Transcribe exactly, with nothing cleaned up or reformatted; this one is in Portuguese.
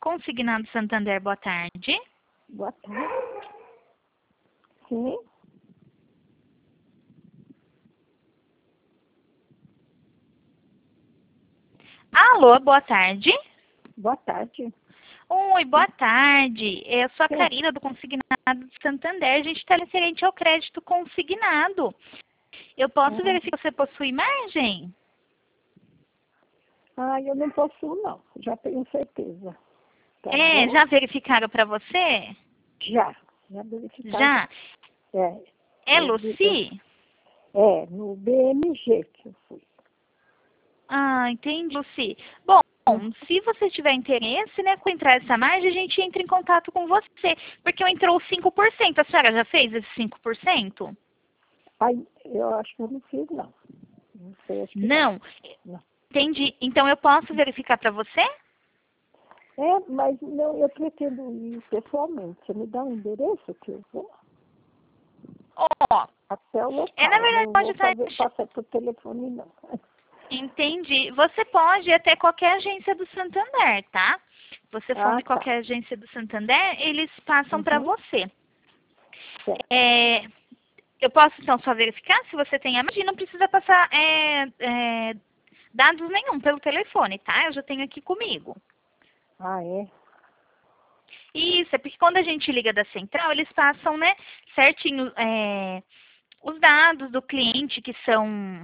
Consignado Santander, boa tarde. Boa tarde. Sim. Alô, boa tarde. Boa tarde. Oi, boa tarde. Eu sou a Sim. Karina do Consignado de Santander. A gente está referente ao crédito consignado. Eu posso Ah, verificar se você possui margem? ah, eu não possuo, não. Já tenho certeza. Tá É, bom? já verificaram para você? Já. Já verificar já. Já. É, É eu, vi- eu, Luci? é, no B M G que eu fui. Ah, entendi, Luci. Bom, Hum. se você tiver interesse, né, com entrar essa margem, a gente entra em contato com você. Porque eu entrou cinco por cento. A senhora já fez esse cinco por cento? Aí, eu acho que eu não fiz, não. Não sei, acho que não. Não. Não. Entendi. Então eu posso verificar para você? É, mas não, eu pretendo ir pessoalmente. Você me dá um endereço que eu vou? Ó, Até o é na local. verdade Não pode vou estar. fazer, passar por telefone, não. Entendi. Você pode ir até qualquer agência do Santander, tá? Você falando Ah, em tá. qualquer agência do Santander, eles passam para Uhum. você. Certo. É, eu posso então só verificar se você tem a margem, não precisa passar é, é, dados nenhum pelo telefone, tá? Eu já tenho aqui comigo. Ah, é? Isso, é porque quando a gente liga da central, eles passam, né, certinho, é, os dados do cliente que são